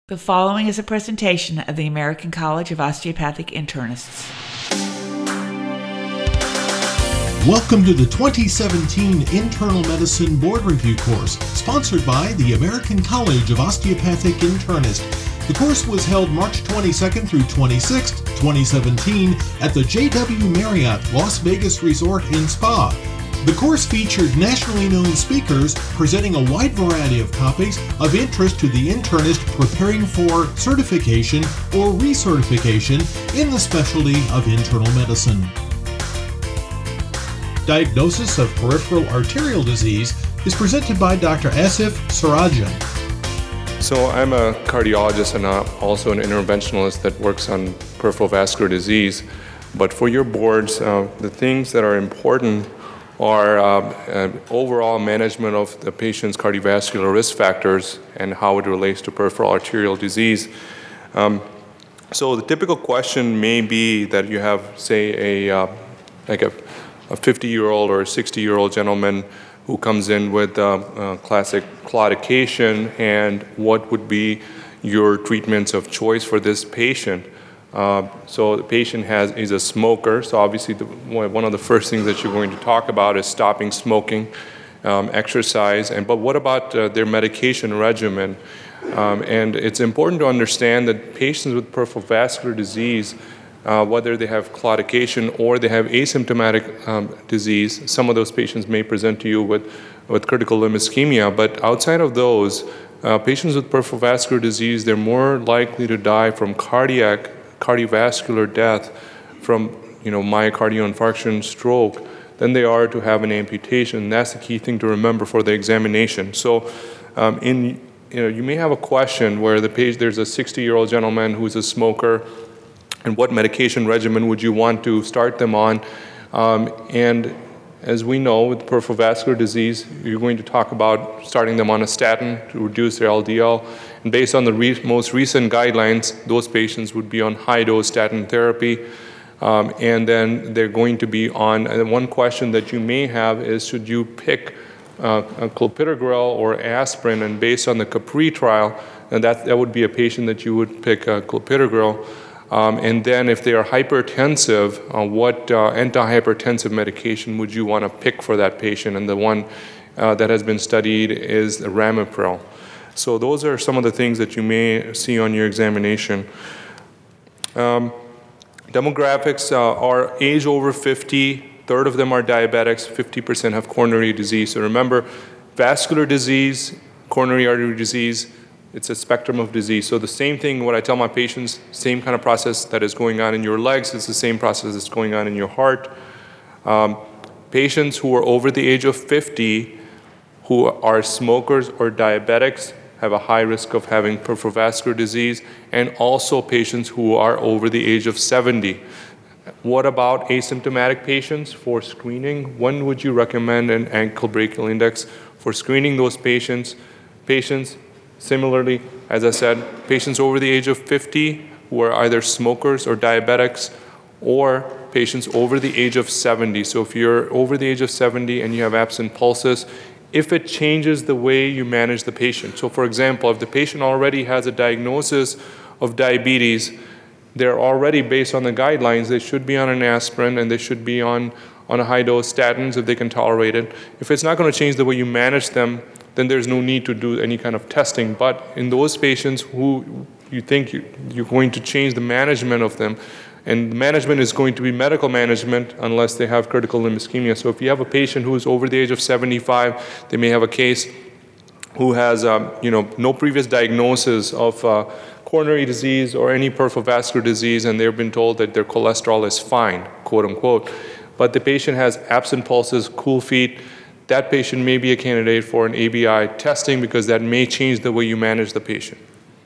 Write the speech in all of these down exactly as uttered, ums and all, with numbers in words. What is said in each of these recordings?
The following is a presentation of the American College of Osteopathic Internists. Welcome to the twenty seventeen Internal Medicine Board Review course, sponsored by the American College of Osteopathic Internists. The course was held March twenty-second through twenty-sixth, twenty seventeen at the J W Marriott Las Vegas Resort and Spa. The course featured nationally known speakers presenting a wide variety of topics of interest to the internist preparing for certification or recertification in the specialty of internal medicine. Diagnosis of peripheral arterial disease is presented by Doctor Asif Sirajan. So I'm a cardiologist and also an interventionalist that works on peripheral vascular disease. But for your boards, uh, the things that are important are uh, uh, overall management of the patient's cardiovascular risk factors and how it relates to peripheral arterial disease. Um, so the typical question may be that you have, say, a uh, like a a fifty-year-old or a sixty-year-old gentleman who comes in with uh, uh, classic claudication, and what would be your treatments of choice for this patient? Uh, so the patient has is a smoker, so obviously the, one of the first things that you're going to talk about is stopping smoking, um, exercise, and but what about uh, their medication regimen? Um, and it's important to understand that patients with peripheral vascular disease, uh, whether they have claudication or they have asymptomatic um, disease, some of those patients may present to you with, with critical limb ischemia, but outside of those, uh, patients with peripheral vascular disease, they're more likely to die from cardiac cardiovascular death from, you know, myocardial infarction, stroke, than they are to have an amputation. And that's the key thing to remember for the examination. So, um, in you know, you may have a question where the page there's a sixty-year-old gentleman who's a smoker, and what medication regimen would you want to start them on? Um, and as we know, with peripheral vascular disease, you're going to talk about starting them on a statin to reduce their L D L. And based on the re- most recent guidelines, those patients would be on high-dose statin therapy. Um, and then they're going to be on, and one question that you may have is, should you pick uh, a clopidogrel or aspirin? And based on the Capri trial, and that, that would be a patient that you would pick a clopidogrel. Um, and then if they are hypertensive, uh, what uh, antihypertensive medication would you want to pick for that patient? And the one uh, that has been studied is ramipril. So those are some of the things that you may see on your examination. Um, demographics uh, are age over fifty, third of them are diabetics, fifty percent have coronary disease. So remember, vascular disease, coronary artery disease, it's a spectrum of disease. So the same thing, what I tell my patients, same kind of process that is going on in your legs, it's the same process that's going on in your heart. Um, patients who are over the age of fifty, who are smokers or diabetics, have a high risk of having peripheral vascular disease, and also patients who are over the age of seventy. What about asymptomatic patients for screening? When would you recommend an ankle brachial index for screening those patients? Patients, similarly, as I said, patients over the age of fifty who are either smokers or diabetics, or patients over the age of seventy. So if you're over the age of seventy and you have absent pulses, if it changes the way you manage the patient. So for example, if the patient already has a diagnosis of diabetes, they're already, based on the guidelines, they should be on an aspirin and they should be on, on a high-dose statins if they can tolerate it. If it's not going to change the way you manage them, then there's no need to do any kind of testing. But in those patients who you think you, you're going to change the management of them, and management is going to be medical management unless they have critical limb ischemia. So if you have a patient who is over the age of seventy-five, they may have a case who has um, you know, no previous diagnosis of uh, coronary disease or any peripheral vascular disease, and they've been told that their cholesterol is fine, quote unquote. But the patient has absent pulses, cool feet. That patient may be a candidate for an A B I testing, because that may change the way you manage the patient.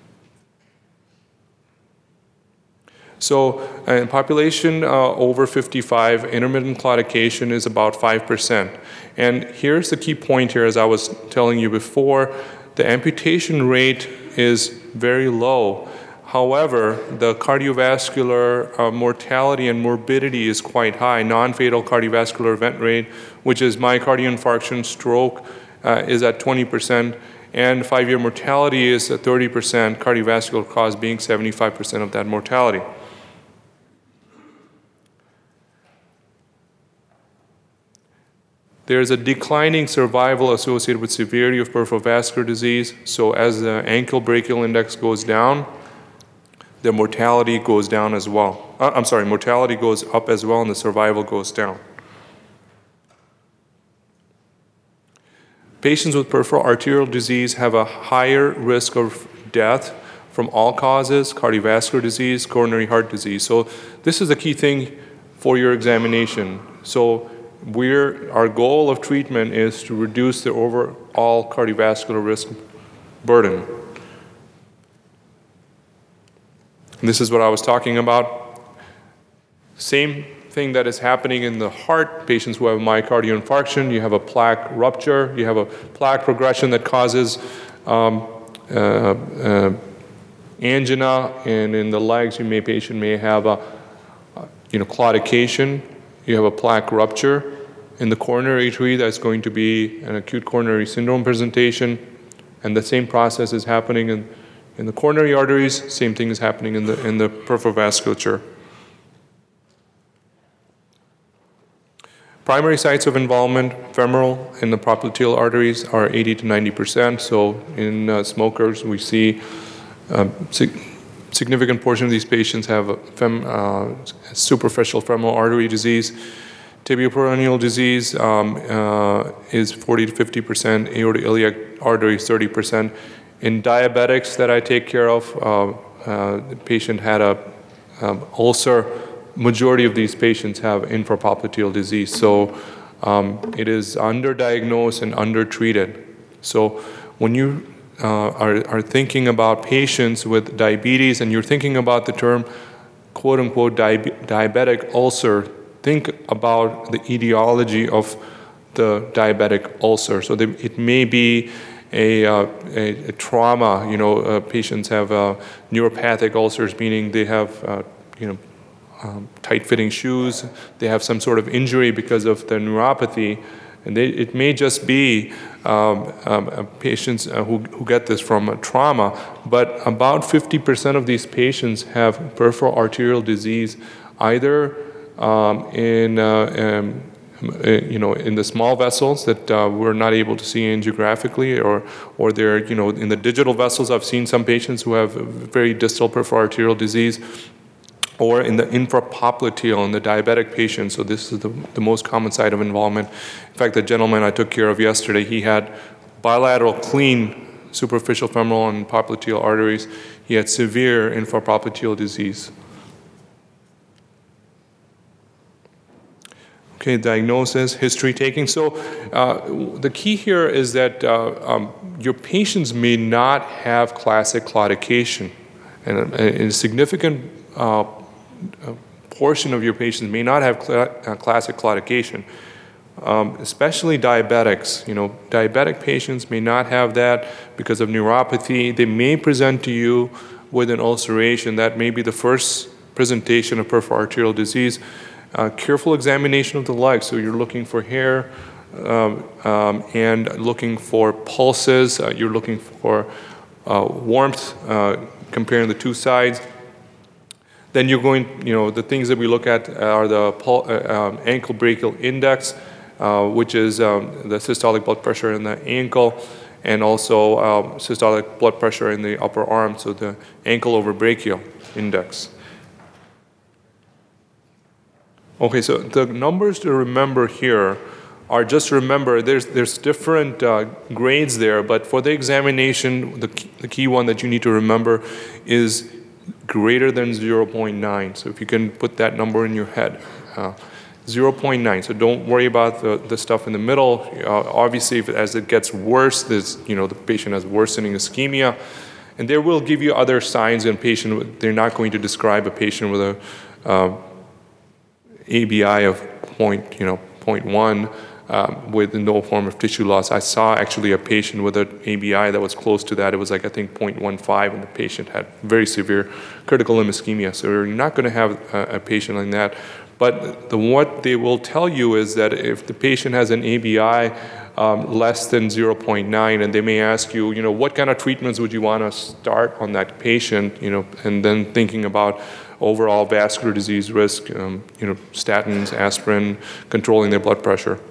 So in population uh, over fifty-five, intermittent claudication is about five percent. And here's the key point here, as I was telling you before, the amputation rate is very low. However, the cardiovascular uh, mortality and morbidity is quite high. Non-fatal cardiovascular event rate, which is myocardial infarction, stroke, uh, is at twenty percent. And five-year mortality is thirty percent, cardiovascular cause being seventy-five percent of that mortality. There's a declining survival associated with severity of peripheral vascular disease. So as the ankle brachial index goes down, the mortality goes down as well. Uh, I'm sorry, mortality goes up as well and the survival goes down. Patients with peripheral arterial disease have a higher risk of death from all causes, cardiovascular disease, coronary heart disease. So this is a key thing for your examination. So we're, our goal of treatment is to reduce the overall cardiovascular risk burden. And this is what I was talking about. Same thing that is happening in the heart, patients who have myocardial infarction, you have a plaque rupture, you have a plaque progression that causes um, uh, uh, angina, and in the legs, you may patient may have a, you know, claudication. You have a plaque rupture. In the coronary tree, that's going to be an acute coronary syndrome presentation, and the same process is happening in, in the coronary arteries. Same thing is happening in the in the peripheral vasculature. Primary sites of involvement, femoral and the popliteal arteries, are eighty to ninety percent. So in uh, smokers, we see a sig- significant portion of these patients have a fem- uh, superficial femoral artery disease. Tibioperoneal disease um, uh, is forty to fifty percent. Aortoiliac artery is thirty percent. In diabetics that I take care of, uh, uh, the patient had a um, ulcer. Majority of these patients have infrapopliteal disease, so um, it is underdiagnosed and undertreated. So when you uh, are, are thinking about patients with diabetes and you're thinking about the term quote-unquote di- diabetic ulcer, think about the etiology of the diabetic ulcer. So they, it may be a, uh, a, a trauma. You know, uh, patients have uh, neuropathic ulcers, meaning they have uh, you know Um, tight-fitting shoes, they have some sort of injury because of the neuropathy, and they, it may just be um, um, patients uh, who, who get this from a trauma, but about fifty percent of these patients have peripheral arterial disease, either um, in, uh, um, you know, in the small vessels that uh, we're not able to see angiographically, or, or they're, you know, in the digital vessels. I've seen some patients who have very distal peripheral arterial disease, or in the infrapopliteal in the diabetic patient. So this is the, the most common site of involvement. In fact, the gentleman I took care of yesterday, he had bilateral clean superficial femoral and popliteal arteries. He had severe infrapopliteal disease. Okay, diagnosis, history taking. So uh, the key here is that uh, um, your patients may not have classic claudication, and a, a significant uh, a portion of your patients may not have cl- uh, classic claudication, um, especially diabetics. You know, diabetic patients may not have that because of neuropathy. They may present to you with an ulceration. That may be the first presentation of peripheral arterial disease. Uh, careful examination of the legs. So you're looking for hair um, um, and looking for pulses. Uh, you're looking for uh, warmth, uh, comparing the two sides. Then you're going, you know, the things that we look at are the pul- uh, um, ankle brachial index, uh, which is um, the systolic blood pressure in the ankle, and also um, systolic blood pressure in the upper arm, so the ankle over brachial index. Okay, so the numbers to remember here are, just remember there's there's different uh, grades there, but for the examination, the key, the key one that you need to remember is greater than zero point nine. So if you can put that number in your head, uh, zero point nine. So don't worry about the, the stuff in the middle. Uh, obviously, if, as it gets worse, this, you know, the patient has worsening ischemia, and they will give you other signs in patient. They're not going to describe a patient with a uh, A B I of point, you know, point one. Um, with no form of tissue loss. I saw actually a patient with an A B I that was close to that. It was like, I think, zero point one five, and the patient had very severe critical limb ischemia. So you're not going to have a, a patient like that But the, what they will tell you is that if the patient has an A B I um, less than zero point nine, and they may ask you, you know, what kind of treatments would you want to start on that patient, you know, and then thinking about overall vascular disease risk, um, you know, statins, aspirin, controlling their blood pressure.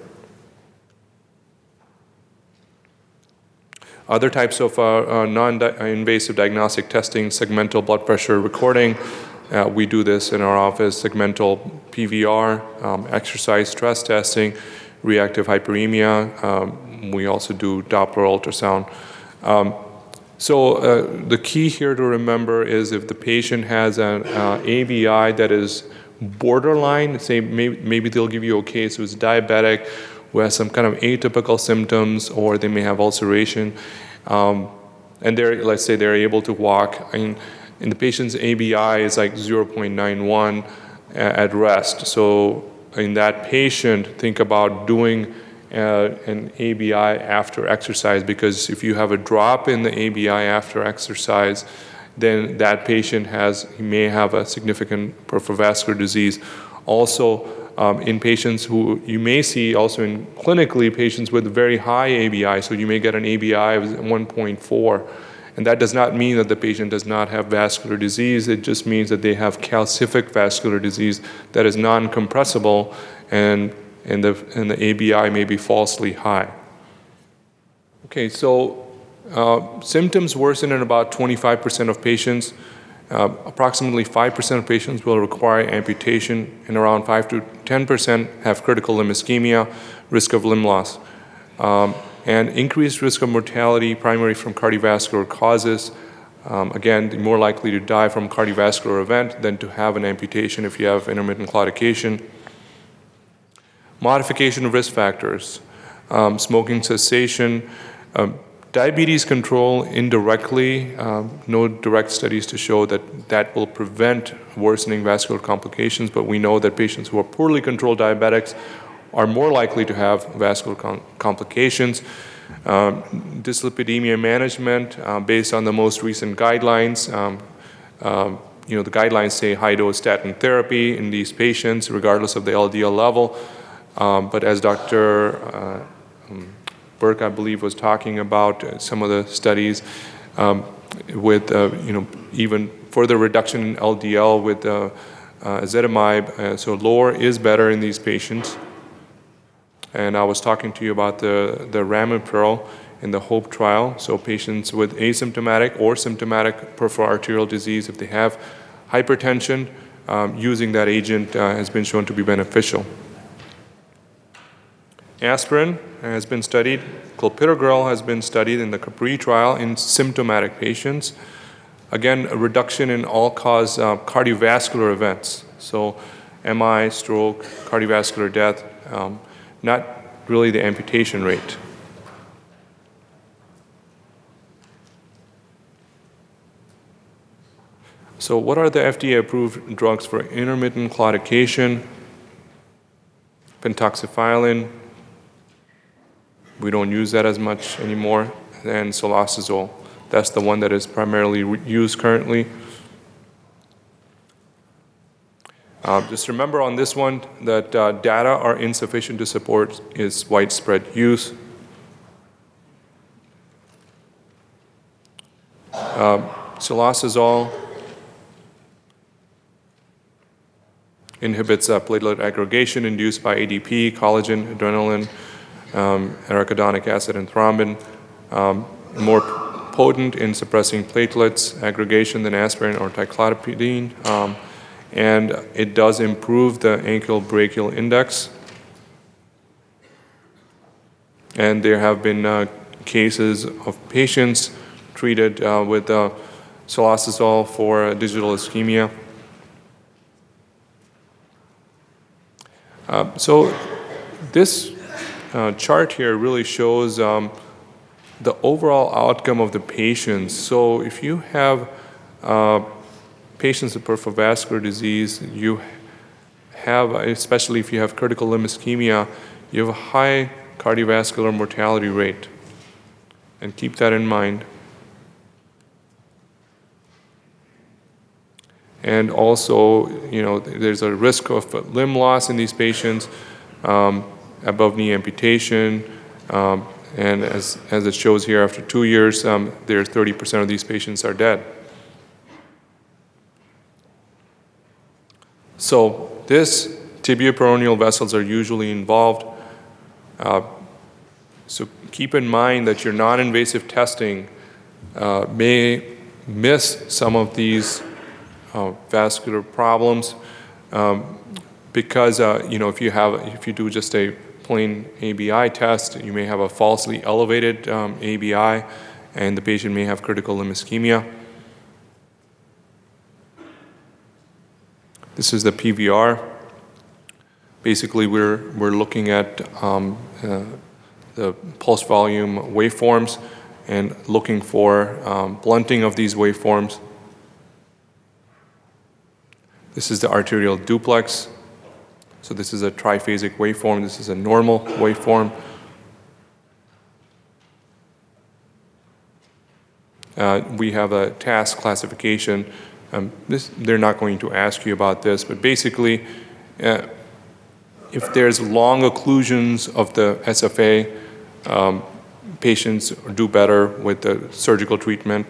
Other types of uh, uh, non-invasive diagnostic testing, segmental blood pressure recording. Uh, we do this in our office, segmental P V R, um, exercise stress testing, reactive hyperemia. Um, we also do Doppler ultrasound. Um, so uh, the key here to remember is if the patient has an uh, A B I that is borderline, say maybe, maybe they'll give you a case who's diabetic, who has some kind of atypical symptoms, or they may have ulceration, um, and they're, let's say they're able to walk, and in the patient's A B I is like zero point nine one at rest. So in that patient, think about doing uh, an A B I after exercise, because if you have a drop in the A B I after exercise, then that patient has, he may have a significant peripheral vascular disease. Also, Um, in patients who you may see also in clinically patients with very high A B I, so you may get an A B I of one point four, and that does not mean that the patient does not have vascular disease. It just means that they have calcific vascular disease that is non-compressible, and, and, the, and the A B I may be falsely high. Okay, so uh, symptoms worsen in about twenty-five percent of patients. Uh, approximately five percent of patients will require amputation, and around five to ten percent have critical limb ischemia, risk of limb loss, um, and increased risk of mortality primarily from cardiovascular causes. Um, again, more likely to die from a cardiovascular event than to have an amputation if you have intermittent claudication. Modification of risk factors, um, smoking cessation, um, diabetes control indirectly, um, no direct studies to show that that will prevent worsening vascular complications, but we know that patients who are poorly controlled diabetics are more likely to have vascular com- complications. Um, dyslipidemia management, uh, based on the most recent guidelines, um, um, you know, the guidelines say high-dose statin therapy in these patients, regardless of the L D L level, um, but as Doctor Uh, um, Burke, I believe, was talking about uh, some of the studies um, with, uh, you know, even further reduction in L D L with uh, uh, ezetimibe. Uh, so lower is better in these patients. And I was talking to you about the, the ramipril in the HOPE trial. So patients with asymptomatic or symptomatic peripheral arterial disease, if they have hypertension, um, using that agent uh, has been shown to be beneficial. Aspirin has been studied. Clopidogrel has been studied in the Capri trial in symptomatic patients. Again, a reduction in all-cause uh, cardiovascular events. So M I, stroke, cardiovascular death, um, not really the amputation rate. So what are the F D A-approved drugs for intermittent claudication? Pentoxifylline. We don't use that as much anymore. And solostazole, that's the one that is primarily re- used currently. Uh, just remember on this one that uh, data are insufficient to support its widespread use. Uh, solostazole inhibits uh, platelet aggregation induced by A D P, collagen, adrenaline, Um, arachidonic acid and thrombin, um, more p- potent in suppressing platelets aggregation than aspirin or ticlopidine, um, and it does improve the ankle brachial index. And there have been uh, cases of patients treated uh, with uh, solostazole for uh, digital ischemia. Uh, so this Uh, chart here really shows um, the overall outcome of the patients. So if you have uh, patients with peripheral vascular disease, you have, especially if you have critical limb ischemia, you have a high cardiovascular mortality rate. And keep that in mind. And also, you know, there's a risk of limb loss in these patients, um, above knee amputation, um, and as, as it shows here, after two years, um, there's thirty percent of these patients are dead. So this tibioperoneal vessels are usually involved. Uh, so keep in mind that your non-invasive testing uh, may miss some of these uh, vascular problems um, because uh, you know if you have if you do just a plain A B I test, you may have a falsely elevated um, A B I, and the patient may have critical limb ischemia. This is the P V R. Basically, we're we're looking at um, uh, the pulse volume waveforms and looking for um, blunting of these waveforms. This is the arterial duplex. So this is a triphasic waveform. This is a normal waveform. Uh, we have a task classification. Um, this, they're not going to ask you about this, but basically, uh, if there's long occlusions of the S F A, um, patients do better with the surgical treatment.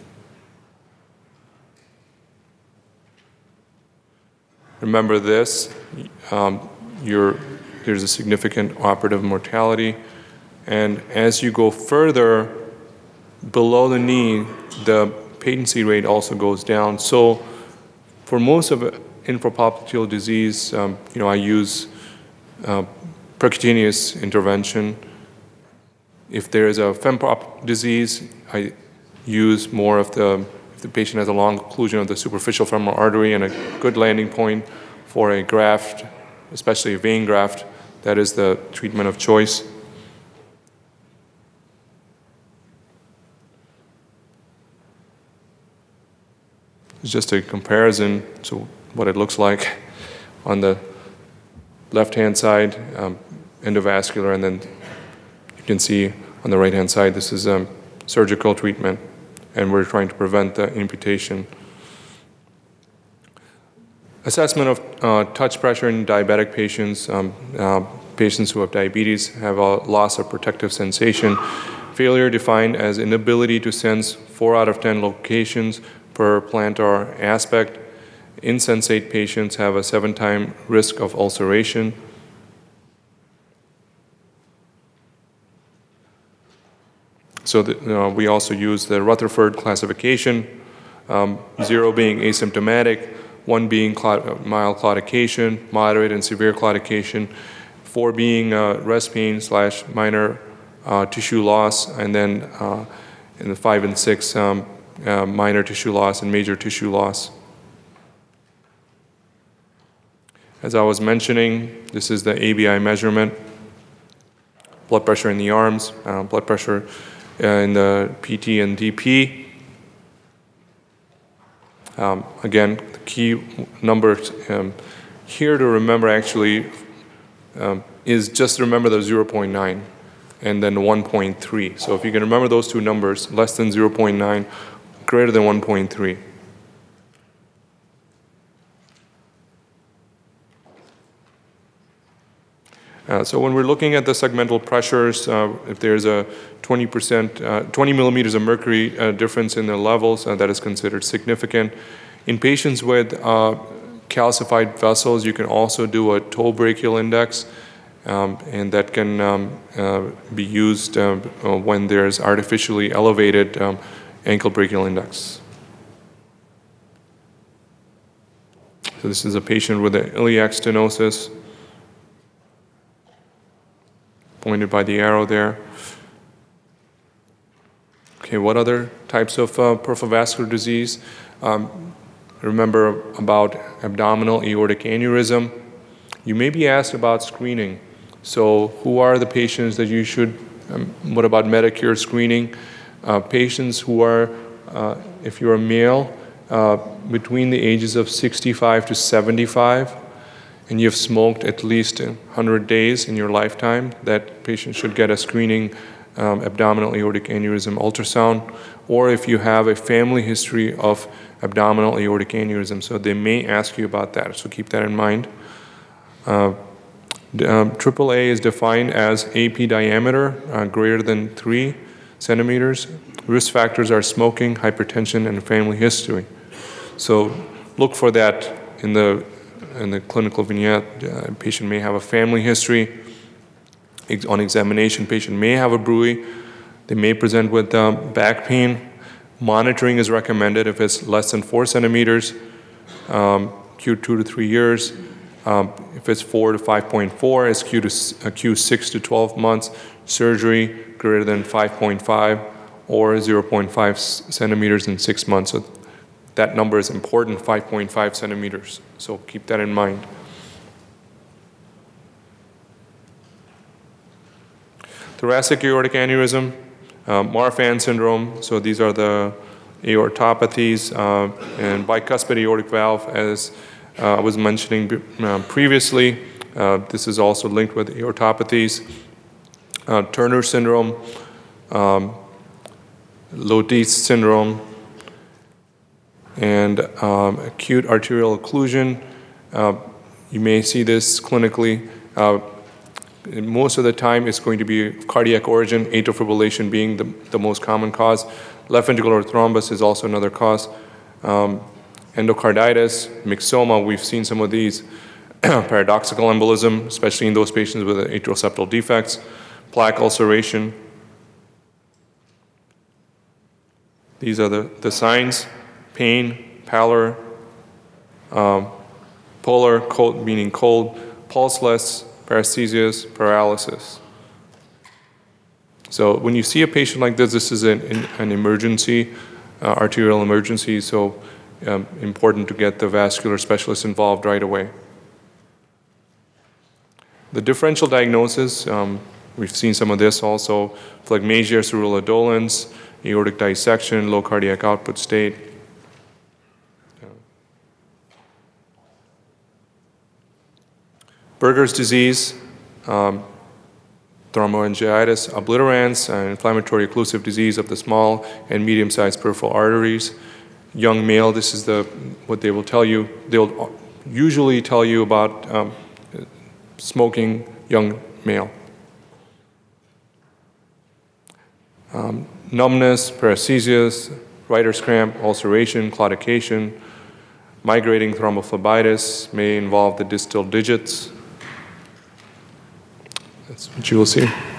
Remember this, um, you're, there's a significant operative mortality, and as you go further below the knee, the patency rate also goes down. So for most of infrapopliteal disease, um, you know, I use uh, percutaneous intervention. If there is a femprop disease, I use more of the, if the patient has a long occlusion of the superficial femoral artery and a good landing point for a graft, especially a vein graft, that is the treatment of choice. It's just a comparison to what it looks like on the left-hand side, um, endovascular, and then you can see on the right-hand side, this is um, surgical treatment, and we're trying to prevent the amputation. Assessment of uh, touch pressure in diabetic patients. Um, uh, patients who have diabetes have a loss of protective sensation. Failure defined as inability to sense four out of ten locations per plantar aspect. Insensate patients have a seven-time risk of ulceration. So the, you know, we also use the Rutherford classification, um, zero being asymptomatic, one being clot, mild claudication, moderate and severe claudication, four being uh, rest pain slash minor uh, tissue loss, and then uh, in the five and six, um, uh, minor tissue loss and major tissue loss. As I was mentioning, this is the A B I measurement, blood pressure in the arms, uh, blood pressure uh, in the P T and D P. Um, again, the key number um, here to remember actually um, is just remember the zero point nine and then one point three. So if you can remember those two numbers, less than zero point nine, greater than one point three. Uh, so when we're looking at the segmental pressures, uh, if there's a twenty percent, uh, twenty millimeters of mercury uh, difference in the levels, uh, that is considered significant. In patients with uh, calcified vessels, you can also do a toe brachial index, um, and that can um, uh, be used uh, when there's artificially elevated um, ankle brachial index. So this is a patient with an iliac stenosis, pointed by the arrow there. Okay, what other types of uh, peripheral vascular disease? Um, remember about abdominal aortic aneurysm. You may be asked about screening. So who are the patients that you should, um, what about Medicare screening? Uh, patients who are, uh, if you're a male, uh, between the ages of sixty-five to seventy-five, and you've smoked at least one hundred days in your lifetime, that patient should get a screening um, abdominal aortic aneurysm ultrasound, or if you have a family history of abdominal aortic aneurysm. So they may ask you about that, so keep that in mind. Uh, um, triple A is defined as A P diameter uh, greater than three centimeters. Risk factors are smoking, hypertension, and family history. So look for that in the in the clinical vignette. Uh, patient may have a family history. Ex- on examination, patient may have a B R U I. They may present with um, back pain. Monitoring is recommended if it's less than four centimeters, um, Q two to three years. Um, if it's four to five point four, it's Q, to, uh, Q six to twelve months. Surgery greater than five point five or zero point five centimeters in six months. So that number is important, five point five centimeters. So keep that in mind. Thoracic aortic aneurysm, uh, Marfan syndrome. So these are the aortopathies, uh, and bicuspid aortic valve, as uh, I was mentioning uh, previously. Uh, this is also linked with aortopathies. Uh, Turner syndrome, um, Lodis syndrome, and um, acute arterial occlusion. Uh, you may see this clinically. Uh, most of the time, it's going to be cardiac origin, atrial fibrillation being the, the most common cause. Left ventricular thrombus is also another cause. Um, endocarditis, myxoma, we've seen some of these. Paradoxical embolism, especially in those patients with atrial septal defects. Plaque ulceration. These are the, the signs: pain, pallor, um, polar, cold, meaning cold, pulseless, paresthesias, paralysis. So when you see a patient like this, this is an, an emergency, uh, arterial emergency, so um, important to get the vascular specialist involved right away. The differential diagnosis, um, we've seen some of this also: phlegmasia, cerebral indolence, aortic dissection, low cardiac output state. Berger's disease, um, thromboangiitis obliterans, an inflammatory occlusive disease of the small and medium-sized peripheral arteries. Young male, this is the what they will tell you. They'll usually tell you about um, smoking young male. Um, numbness, paresthesias, writer's cramp, ulceration, claudication. Migrating thrombophlebitis may involve the distal digits. That's what you will see.